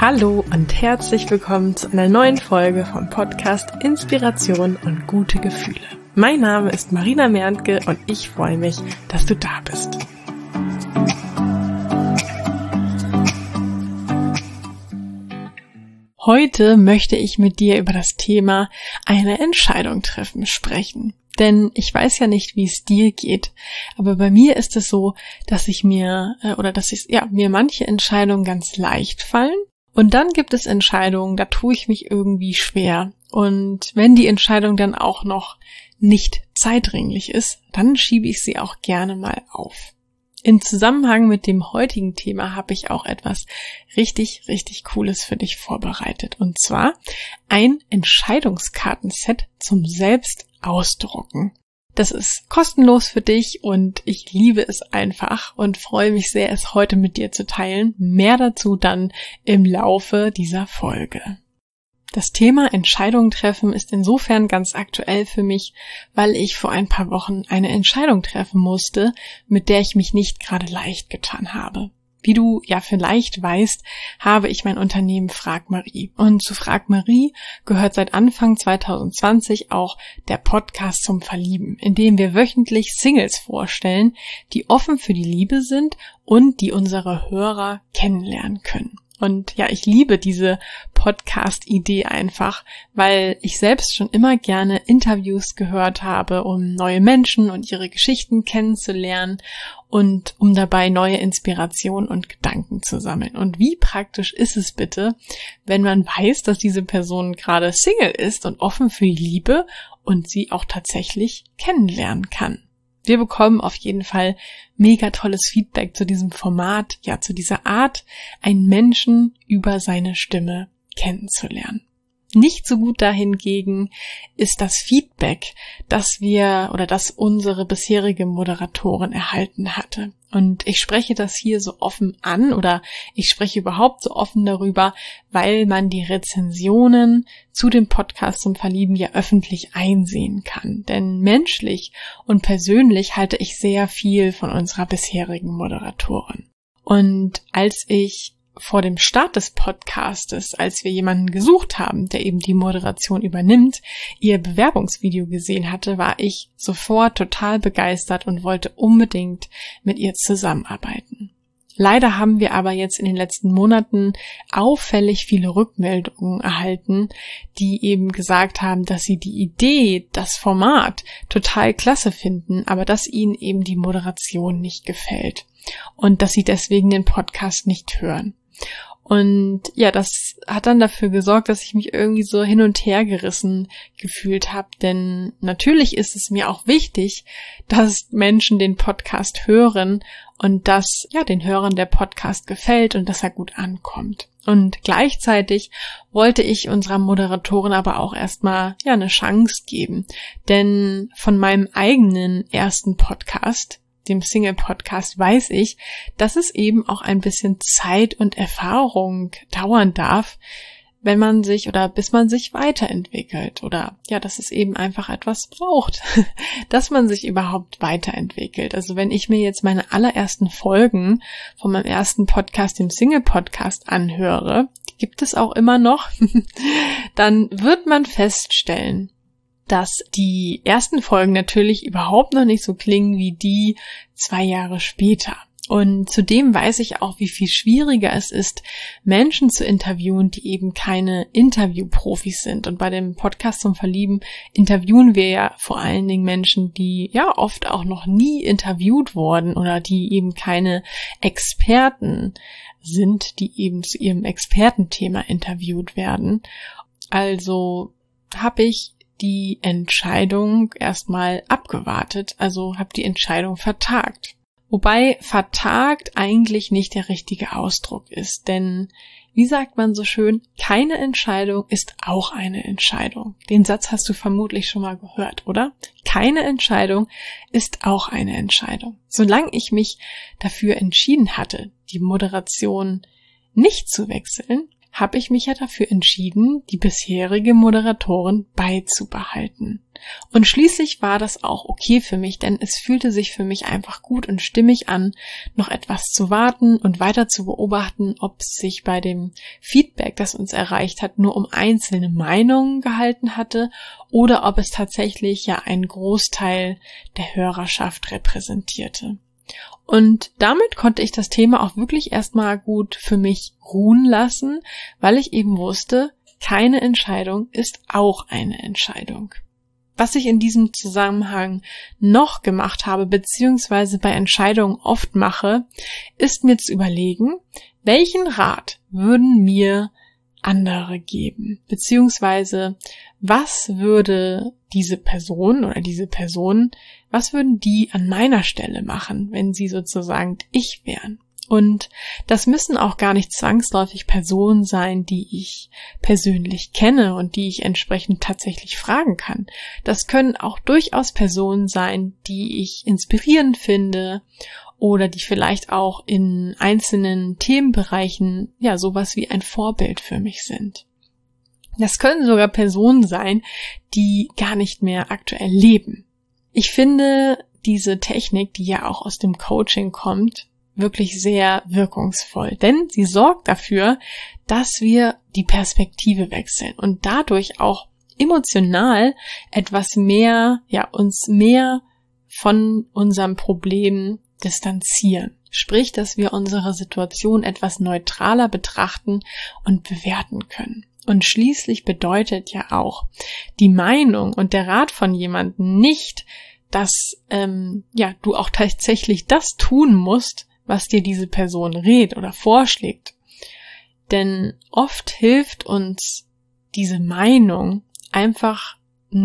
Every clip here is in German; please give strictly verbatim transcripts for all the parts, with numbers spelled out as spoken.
Hallo und herzlich willkommen zu einer neuen Folge vom Podcast Inspiration und gute Gefühle. Mein Name ist Marina Merntke und ich freue mich, dass du da bist. Heute möchte ich mit dir über das Thema eine Entscheidung treffen sprechen. Denn ich weiß ja nicht, wie es dir geht, aber bei mir ist es so, dass ich mir äh, oder dass ich ja mir manche Entscheidungen ganz leicht fallen und dann gibt es Entscheidungen, da tue ich mich irgendwie schwer. Und wenn die Entscheidung dann auch noch nicht zeitdringlich ist, dann schiebe ich sie auch gerne mal auf. In Zusammenhang mit dem heutigen Thema habe ich auch etwas richtig, richtig Cooles für dich vorbereitet. Und zwar ein Entscheidungskartenset zum Selbstausdrucken. Das ist kostenlos für dich und ich liebe es einfach und freue mich sehr, es heute mit dir zu teilen. Mehr dazu dann im Laufe dieser Folge. Das Thema Entscheidungen treffen ist insofern ganz aktuell für mich, weil ich vor ein paar Wochen eine Entscheidung treffen musste, mit der ich mich nicht gerade leicht getan habe. Wie du ja vielleicht weißt, habe ich mein Unternehmen Frag Marie. Und zu Frag Marie gehört seit Anfang zwanzig zwanzig auch der Podcast zum Verlieben, in dem wir wöchentlich Singles vorstellen, die offen für die Liebe sind und die unsere Hörer kennenlernen können. Und ja, ich liebe diese Podcast-Idee einfach, weil ich selbst schon immer gerne Interviews gehört habe, um neue Menschen und ihre Geschichten kennenzulernen und um dabei neue Inspirationen und Gedanken zu sammeln. Und wie praktisch ist es bitte, wenn man weiß, dass diese Person gerade Single ist und offen für die Liebe und sie auch tatsächlich kennenlernen kann. Wir bekommen auf jeden Fall mega tolles Feedback zu diesem Format, ja zu dieser Art, einen Menschen über seine Stimme kennenzulernen. Nicht so gut dahingegen ist das Feedback, das wir oder das unsere bisherige Moderatorin erhalten hatte. Und ich spreche das hier so offen an oder ich spreche überhaupt so offen darüber, weil man die Rezensionen zu dem Podcast zum Verlieben ja öffentlich einsehen kann. Denn menschlich und persönlich halte ich sehr viel von unserer bisherigen Moderatorin. Und als ich vor dem Start des Podcastes, als wir jemanden gesucht haben, der eben die Moderation übernimmt, ihr Bewerbungsvideo gesehen hatte, war ich sofort total begeistert und wollte unbedingt mit ihr zusammenarbeiten. Leider haben wir aber jetzt in den letzten Monaten auffällig viele Rückmeldungen erhalten, die eben gesagt haben, dass sie die Idee, das Format total klasse finden, aber dass ihnen eben die Moderation nicht gefällt und dass sie deswegen den Podcast nicht hören. Und ja, das hat dann dafür gesorgt, dass ich mich irgendwie so hin und her gerissen gefühlt habe, denn natürlich ist es mir auch wichtig, dass Menschen den Podcast hören und dass ja den Hörern der Podcast gefällt und dass er gut ankommt. Und gleichzeitig wollte ich unserer Moderatorin aber auch erstmal ja eine Chance geben, denn von meinem eigenen ersten Podcast, dem Single-Podcast, weiß ich, dass es eben auch ein bisschen Zeit und Erfahrung dauern darf, wenn man sich oder bis man sich weiterentwickelt oder ja, dass es eben einfach etwas braucht, dass man sich überhaupt weiterentwickelt. Also wenn ich mir jetzt meine allerersten Folgen von meinem ersten Podcast, dem Single-Podcast, anhöre, die gibt es auch immer noch, dann wird man feststellen, dass die ersten Folgen natürlich überhaupt noch nicht so klingen wie die zwei Jahre später. Und zudem weiß ich auch, wie viel schwieriger es ist, Menschen zu interviewen, die eben keine Interviewprofis sind. Und bei dem Podcast zum Verlieben interviewen wir ja vor allen Dingen Menschen, die ja oft auch noch nie interviewt wurden oder die eben keine Experten sind, die eben zu ihrem Expertenthema interviewt werden. Also habe ich die Entscheidung erstmal abgewartet, also habe die Entscheidung vertagt. Wobei vertagt eigentlich nicht der richtige Ausdruck ist, denn wie sagt man so schön, keine Entscheidung ist auch eine Entscheidung. Den Satz hast du vermutlich schon mal gehört, oder? Keine Entscheidung ist auch eine Entscheidung. Solange ich mich dafür entschieden hatte, die Moderation nicht zu wechseln, habe ich mich ja dafür entschieden, die bisherige Moderatorin beizubehalten. Und schließlich war das auch okay für mich, denn es fühlte sich für mich einfach gut und stimmig an, noch etwas zu warten und weiter zu beobachten, ob es sich bei dem Feedback, das uns erreicht hat, nur um einzelne Meinungen gehalten hatte oder ob es tatsächlich ja einen Großteil der Hörerschaft repräsentierte. Und damit konnte ich das Thema auch wirklich erstmal gut für mich ruhen lassen, weil ich eben wusste, keine Entscheidung ist auch eine Entscheidung. Was ich in diesem Zusammenhang noch gemacht habe, beziehungsweise bei Entscheidungen oft mache, ist mir zu überlegen, welchen Rat würden mir andere geben, beziehungsweise was würde diese Person oder diese Person, was würden die an meiner Stelle machen, wenn sie sozusagen ich wären? Und das müssen auch gar nicht zwangsläufig Personen sein, die ich persönlich kenne und die ich entsprechend tatsächlich fragen kann. Das können auch durchaus Personen sein, die ich inspirierend finde oder die vielleicht auch in einzelnen Themenbereichen ja sowas wie ein Vorbild für mich sind. Das können sogar Personen sein, die gar nicht mehr aktuell leben. Ich finde diese Technik, die ja auch aus dem Coaching kommt, wirklich sehr wirkungsvoll, denn sie sorgt dafür, dass wir die Perspektive wechseln und dadurch auch emotional etwas mehr, ja, uns mehr von unserem Problem distanzieren. Sprich, dass wir unsere Situation etwas neutraler betrachten und bewerten können. Und schließlich bedeutet ja auch die Meinung und der Rat von jemandem nicht, dass ähm, ja du auch tatsächlich das tun musst, was dir diese Person rät oder vorschlägt. Denn oft hilft uns diese Meinung einfach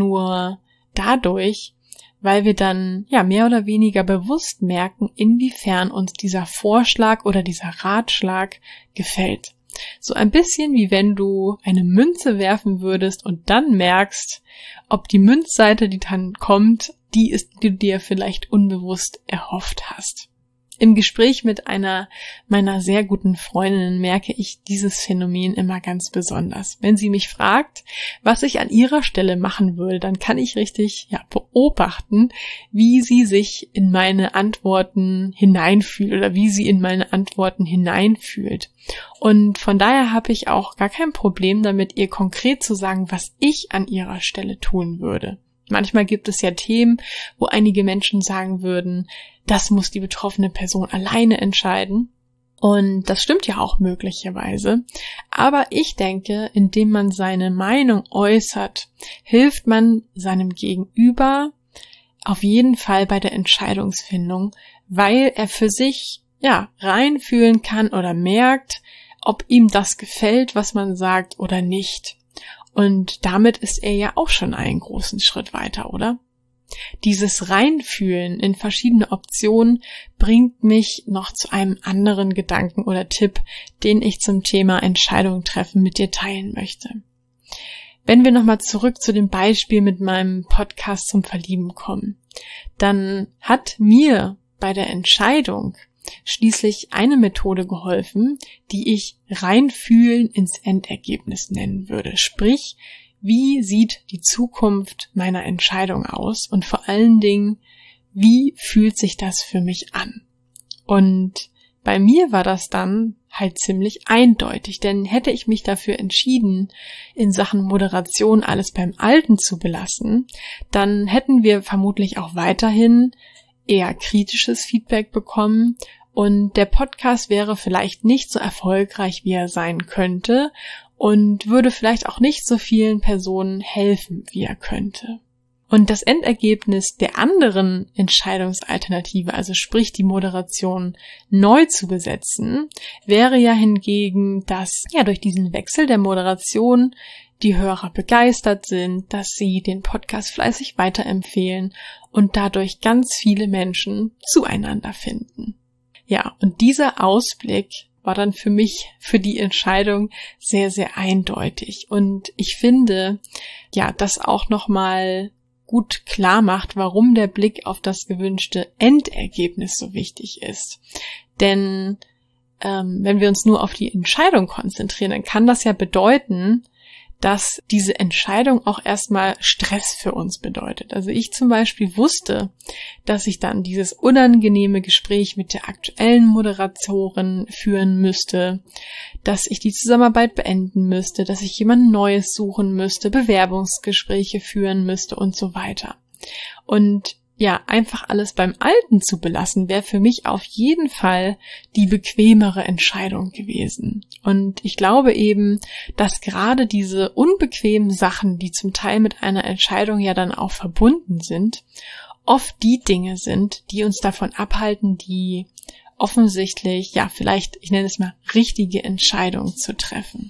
nur dadurch, weil wir dann ja mehr oder weniger bewusst merken, inwiefern uns dieser Vorschlag oder dieser Ratschlag gefällt. So ein bisschen wie wenn du eine Münze werfen würdest und dann merkst, ob die Münzseite, die dann kommt, die ist, die du dir vielleicht unbewusst erhofft hast. Im Gespräch mit einer meiner sehr guten Freundinnen merke ich dieses Phänomen immer ganz besonders. Wenn sie mich fragt, was ich an ihrer Stelle machen würde, dann kann ich richtig ja, beobachten, wie sie sich in meine Antworten hineinfühlt oder wie sie in meine Antworten hineinfühlt. Und von daher habe ich auch gar kein Problem damit, ihr konkret zu sagen, was ich an ihrer Stelle tun würde. Manchmal gibt es ja Themen, wo einige Menschen sagen würden, das muss die betroffene Person alleine entscheiden. Und das stimmt ja auch möglicherweise. Aber ich denke, indem man seine Meinung äußert, hilft man seinem Gegenüber auf jeden Fall bei der Entscheidungsfindung, weil er für sich ja reinfühlen kann oder merkt, ob ihm das gefällt, was man sagt oder nicht. Und damit ist er ja auch schon einen großen Schritt weiter, oder? Dieses Reinfühlen in verschiedene Optionen bringt mich noch zu einem anderen Gedanken oder Tipp, den ich zum Thema Entscheidung treffen mit dir teilen möchte. Wenn wir nochmal zurück zu dem Beispiel mit meinem Podcast zum Verlieben kommen, dann hat mir bei der Entscheidung schließlich eine Methode geholfen, die ich Reinfühlen ins Endergebnis nennen würde. Sprich, wie sieht die Zukunft meiner Entscheidung aus und vor allen Dingen, wie fühlt sich das für mich an? Und bei mir war das dann halt ziemlich eindeutig, denn hätte ich mich dafür entschieden, in Sachen Moderation alles beim Alten zu belassen, dann hätten wir vermutlich auch weiterhin eher kritisches Feedback bekommen und der Podcast wäre vielleicht nicht so erfolgreich, wie er sein könnte und würde vielleicht auch nicht so vielen Personen helfen, wie er könnte. Und das Endergebnis der anderen Entscheidungsalternative, also sprich die Moderation neu zu besetzen, wäre ja hingegen, dass ja durch diesen Wechsel der Moderation die Hörer begeistert sind, dass sie den Podcast fleißig weiterempfehlen und dadurch ganz viele Menschen zueinander finden. Ja, und dieser Ausblick war dann für mich, für die Entscheidung sehr, sehr eindeutig. Und ich finde, ja, das auch nochmal gut klar macht, warum der Blick auf das gewünschte Endergebnis so wichtig ist. Denn ähm, wenn wir uns nur auf die Entscheidung konzentrieren, dann kann das ja bedeuten, dass diese Entscheidung auch erstmal Stress für uns bedeutet. Also ich zum Beispiel wusste, dass ich dann dieses unangenehme Gespräch mit der aktuellen Moderatorin führen müsste, dass ich die Zusammenarbeit beenden müsste, dass ich jemand Neues suchen müsste, Bewerbungsgespräche führen müsste und so weiter. Und ja, einfach alles beim Alten zu belassen, wäre für mich auf jeden Fall die bequemere Entscheidung gewesen. Und ich glaube eben, dass gerade diese unbequemen Sachen, die zum Teil mit einer Entscheidung ja dann auch verbunden sind, oft die Dinge sind, die uns davon abhalten, die offensichtlich, ja, vielleicht, ich nenne es mal, richtige Entscheidung zu treffen.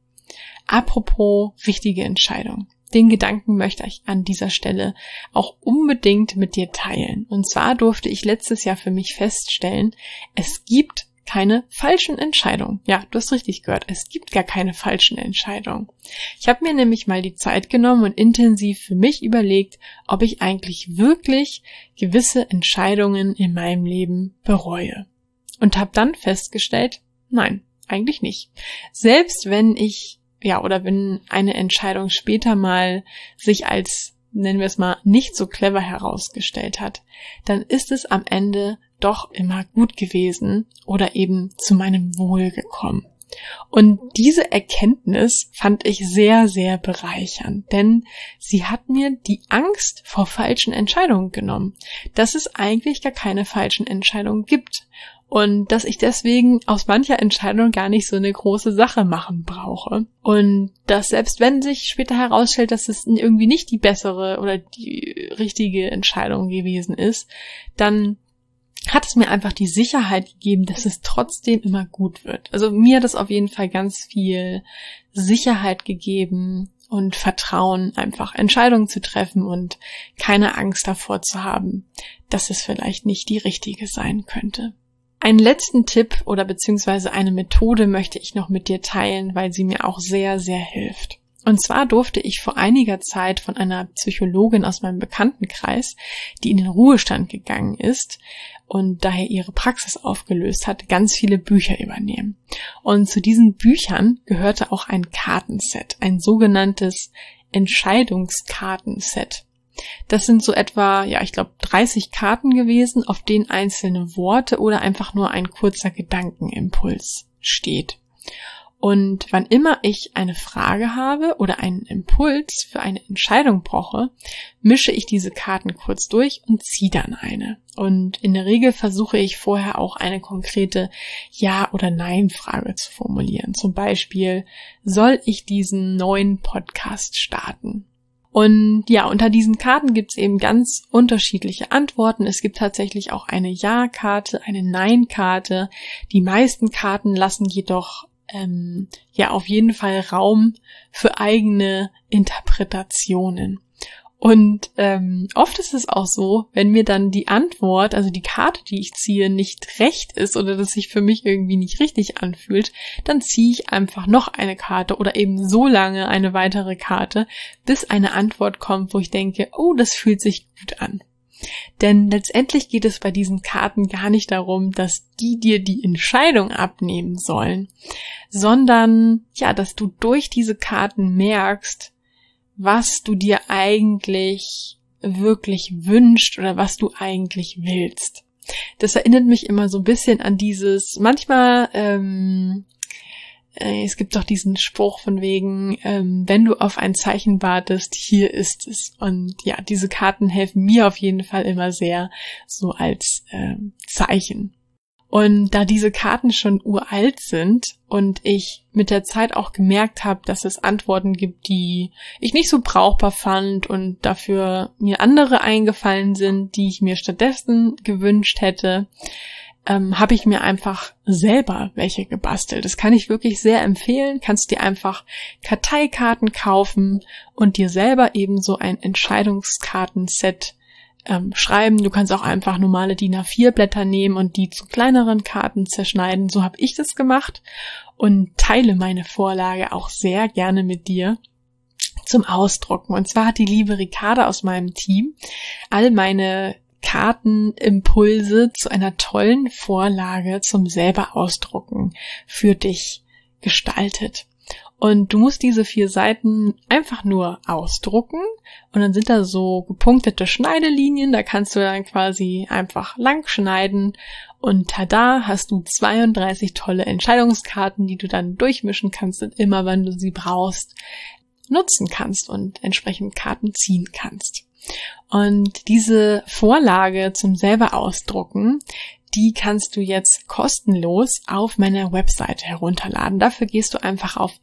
Apropos richtige Entscheidung. Den Gedanken möchte ich an dieser Stelle auch unbedingt mit dir teilen. Und zwar durfte ich letztes Jahr für mich feststellen, es gibt keine falschen Entscheidungen. Ja, du hast richtig gehört, es gibt gar keine falschen Entscheidungen. Ich habe mir nämlich mal die Zeit genommen und intensiv für mich überlegt, ob ich eigentlich wirklich gewisse Entscheidungen in meinem Leben bereue. Und habe dann festgestellt, nein, eigentlich nicht. Selbst wenn ich Ja, oder wenn eine Entscheidung später mal sich als, nennen wir es mal, nicht so clever herausgestellt hat, dann ist es am Ende doch immer gut gewesen oder eben zu meinem Wohl gekommen. Und diese Erkenntnis fand ich sehr, sehr bereichernd, denn sie hat mir die Angst vor falschen Entscheidungen genommen, dass es eigentlich gar keine falschen Entscheidungen gibt. Und dass ich deswegen aus mancher Entscheidung gar nicht so eine große Sache machen brauche. Und dass selbst wenn sich später herausstellt, dass es irgendwie nicht die bessere oder die richtige Entscheidung gewesen ist, dann hat es mir einfach die Sicherheit gegeben, dass es trotzdem immer gut wird. Also mir hat es auf jeden Fall ganz viel Sicherheit gegeben und Vertrauen, einfach Entscheidungen zu treffen und keine Angst davor zu haben, dass es vielleicht nicht die richtige sein könnte. Einen letzten Tipp oder beziehungsweise eine Methode möchte ich noch mit dir teilen, weil sie mir auch sehr, sehr hilft. Und zwar durfte ich vor einiger Zeit von einer Psychologin aus meinem Bekanntenkreis, die in den Ruhestand gegangen ist und daher ihre Praxis aufgelöst hat, ganz viele Bücher übernehmen. Und zu diesen Büchern gehörte auch ein Kartenset, ein sogenanntes Entscheidungskartenset. Das sind so etwa, ja, ich glaube, dreißig Karten gewesen, auf denen einzelne Worte oder einfach nur ein kurzer Gedankenimpuls steht. Und wann immer ich eine Frage habe oder einen Impuls für eine Entscheidung brauche, mische ich diese Karten kurz durch und ziehe dann eine. Und in der Regel versuche ich vorher auch eine konkrete Ja- oder Nein-Frage zu formulieren. Zum Beispiel, soll ich diesen neuen Podcast starten? Und ja, unter diesen Karten gibt es eben ganz unterschiedliche Antworten. Es gibt tatsächlich auch eine Ja-Karte, eine Nein-Karte. Die meisten Karten lassen jedoch ähm, ja auf jeden Fall Raum für eigene Interpretationen. Und ähm, oft ist es auch so, wenn mir dann die Antwort, also die Karte, die ich ziehe, nicht recht ist oder das sich für mich irgendwie nicht richtig anfühlt, dann ziehe ich einfach noch eine Karte oder eben so lange eine weitere Karte, bis eine Antwort kommt, wo ich denke, oh, das fühlt sich gut an. Denn letztendlich geht es bei diesen Karten gar nicht darum, dass die dir die Entscheidung abnehmen sollen, sondern ja, dass du durch diese Karten merkst, was du dir eigentlich wirklich wünschst oder was du eigentlich willst. Das erinnert mich immer so ein bisschen an dieses, manchmal, ähm, äh, es gibt doch diesen Spruch von wegen, ähm, wenn du auf ein Zeichen wartest, hier ist es. Und ja, diese Karten helfen mir auf jeden Fall immer sehr so als ähm, Zeichen. Und da diese Karten schon uralt sind und ich mit der Zeit auch gemerkt habe, dass es Antworten gibt, die ich nicht so brauchbar fand und dafür mir andere eingefallen sind, die ich mir stattdessen gewünscht hätte, ähm, habe ich mir einfach selber welche gebastelt. Das kann ich wirklich sehr empfehlen. Kannst dir einfach Karteikarten kaufen und dir selber eben so ein Entscheidungskartenset Ähm, schreiben. Du kannst auch einfach normale D I N A vier Blätter nehmen und die zu kleineren Karten zerschneiden. So habe ich das gemacht und teile meine Vorlage auch sehr gerne mit dir zum Ausdrucken. Und zwar hat die liebe Ricarda aus meinem Team all meine Kartenimpulse zu einer tollen Vorlage zum selber ausdrucken für dich gestaltet. Und du musst diese vier Seiten einfach nur ausdrucken und dann sind da so gepunktete Schneidelinien, da kannst du dann quasi einfach lang schneiden und tada, hast du zweiunddreißig tolle Entscheidungskarten, die du dann durchmischen kannst und immer, wenn du sie brauchst, nutzen kannst und entsprechend Karten ziehen kannst. Und diese Vorlage zum selber ausdrucken, die kannst du jetzt kostenlos auf meiner Webseite herunterladen. Dafür gehst du einfach auf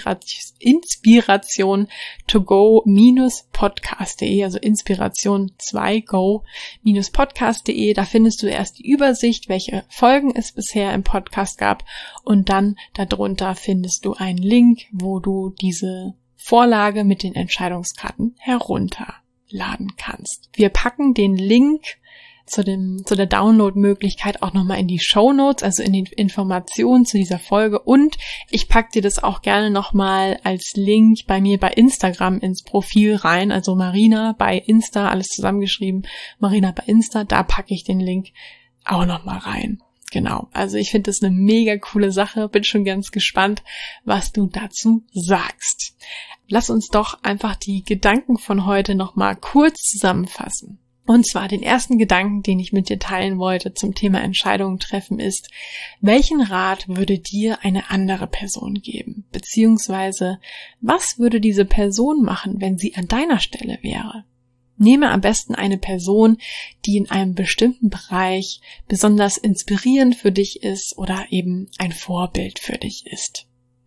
inspiration to go podcast punkt de, also inspiration zwei go podcast punkt de. Da findest du erst die Übersicht, welche Folgen es bisher im Podcast gab, und dann darunter findest du einen Link, wo du diese Vorlage mit den Entscheidungskarten herunterladen kannst. Wir packen den Link zu dem, zu der Download-Möglichkeit auch nochmal in die Shownotes, also in die Informationen zu dieser Folge, und ich packe dir das auch gerne nochmal als Link bei mir bei Instagram ins Profil rein, also Marina bei Insta, alles zusammengeschrieben, Marina bei Insta, da packe ich den Link auch nochmal rein. Genau, also ich finde das eine mega coole Sache, bin schon ganz gespannt, was du dazu sagst. Lass uns doch einfach die Gedanken von heute nochmal kurz zusammenfassen. Und zwar den ersten Gedanken, den ich mit dir teilen wollte zum Thema Entscheidungen treffen, ist: Welchen Rat würde dir eine andere Person geben? Beziehungsweise, was würde diese Person machen, wenn sie an deiner Stelle wäre? Nehme am besten eine Person, die in einem bestimmten Bereich besonders inspirierend für dich ist oder eben ein Vorbild für dich ist.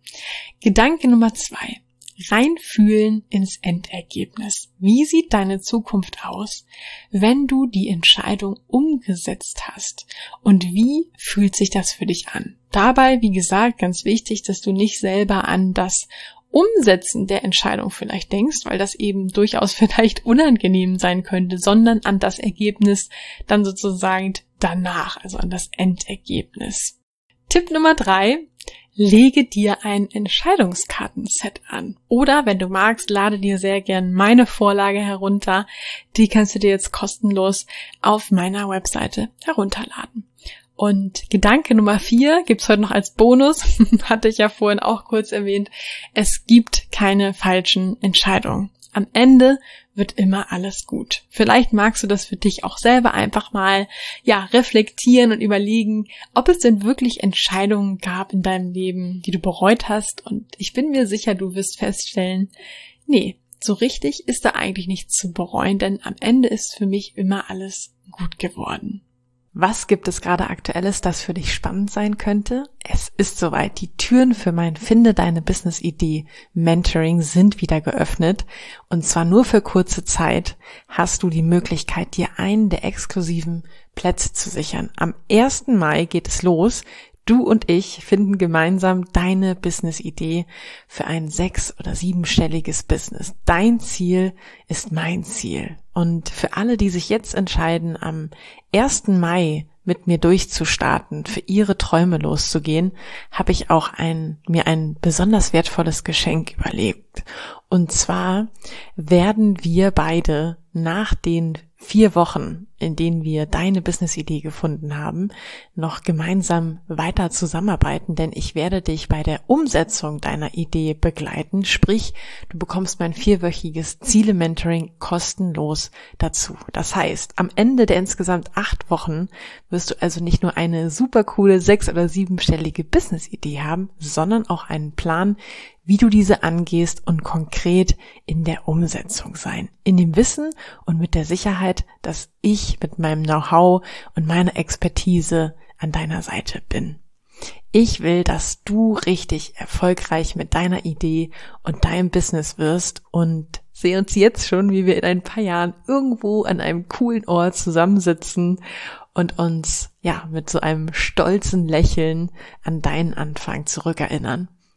Gedanke Nummer zwei. Reinfühlen ins Endergebnis. Wie sieht deine Zukunft aus, wenn du die Entscheidung umgesetzt hast? Und wie fühlt sich das für dich an? Dabei, wie gesagt, ganz wichtig, dass du nicht selber an das Umsetzen der Entscheidung vielleicht denkst, weil das eben durchaus vielleicht unangenehm sein könnte, sondern an das Ergebnis dann sozusagen danach, also an das Endergebnis. Tipp Nummer drei. Lege dir ein Entscheidungskartenset an. Oder, wenn du magst, lade dir sehr gern meine Vorlage herunter. Die kannst du dir jetzt kostenlos auf meiner Webseite herunterladen. Und Gedanke Nummer vier gibt's heute noch als Bonus, hatte ich ja vorhin auch kurz erwähnt. Es gibt keine falschen Entscheidungen. Am Ende wird immer alles gut. Vielleicht magst du das für dich auch selber einfach mal, ja, reflektieren und überlegen, ob es denn wirklich Entscheidungen gab in deinem Leben, die du bereut hast. Und ich bin mir sicher, du wirst feststellen, nee, so richtig ist da eigentlich nichts zu bereuen, denn am Ende ist für mich immer alles gut geworden. Was gibt es gerade Aktuelles, das für dich spannend sein könnte? Es ist soweit. Die Türen für mein Finde deine Business-Idee Mentoring sind wieder geöffnet. Und zwar nur für kurze Zeit hast du die Möglichkeit, dir einen der exklusiven Plätze zu sichern. Am ersten Mai geht es los. Du und ich finden gemeinsam deine Business-Idee für ein sechs- oder siebenstelliges Business. Dein Ziel ist mein Ziel. Und für alle, die sich jetzt entscheiden, am ersten Mai mit mir durchzustarten, für ihre Träume loszugehen, habe ich auch ein, mir ein besonders wertvolles Geschenk überlegt. Und zwar werden wir beide nach den vier Wochen, in denen wir deine Business-Idee gefunden haben, noch gemeinsam weiter zusammenarbeiten, denn ich werde dich bei der Umsetzung deiner Idee begleiten, sprich, du bekommst mein vierwöchiges Ziele-Mentoring kostenlos dazu. Das heißt, am Ende der insgesamt acht Wochen wirst du also nicht nur eine super coole sechs- oder siebenstellige Business-Idee haben, sondern auch einen Plan, wie du diese angehst und konkret in der Umsetzung sein. In dem Wissen und mit der Sicherheit, dass ich mit meinem Know-how und meiner Expertise an deiner Seite bin. Ich will, dass du richtig erfolgreich mit deiner Idee und deinem Business wirst und sehe uns jetzt schon, wie wir in ein paar Jahren irgendwo an einem coolen Ort zusammensitzen und uns ja mit so einem stolzen Lächeln an deinen Anfang zurückerinnern.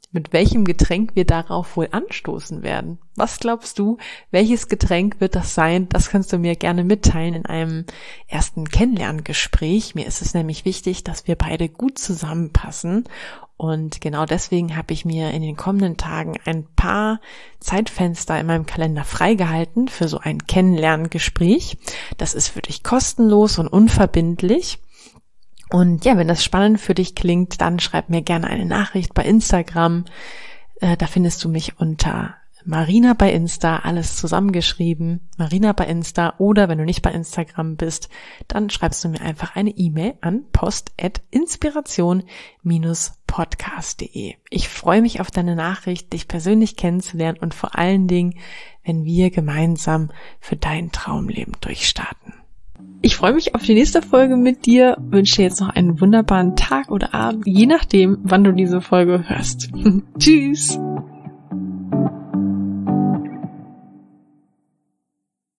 mit welchem Getränk wir darauf wohl anstoßen werden. Was glaubst du, welches Getränk wird das sein? Das kannst du mir gerne mitteilen in einem ersten Kennenlerngespräch. Mir ist es nämlich wichtig, dass wir beide gut zusammenpassen. Und genau deswegen habe ich mir in den kommenden Tagen ein paar Zeitfenster in meinem Kalender freigehalten für so ein Kennenlerngespräch. Das ist für dich kostenlos und unverbindlich. Und ja, wenn das spannend für dich klingt, dann schreib mir gerne eine Nachricht bei Instagram. Äh, da findest du mich unter Marina bei Insta, alles zusammengeschrieben, Marina bei Insta. Oder wenn du nicht bei Instagram bist, dann schreibst du mir einfach eine E-Mail an post at inspiration dash podcast punkt de. Ich freue mich auf deine Nachricht, dich persönlich kennenzulernen und vor allen Dingen, wenn wir gemeinsam für dein Traumleben durchstarten. Ich freue mich auf die nächste Folge mit dir, wünsche dir jetzt noch einen wunderbaren Tag oder Abend, je nachdem, wann du diese Folge hörst. Tschüss!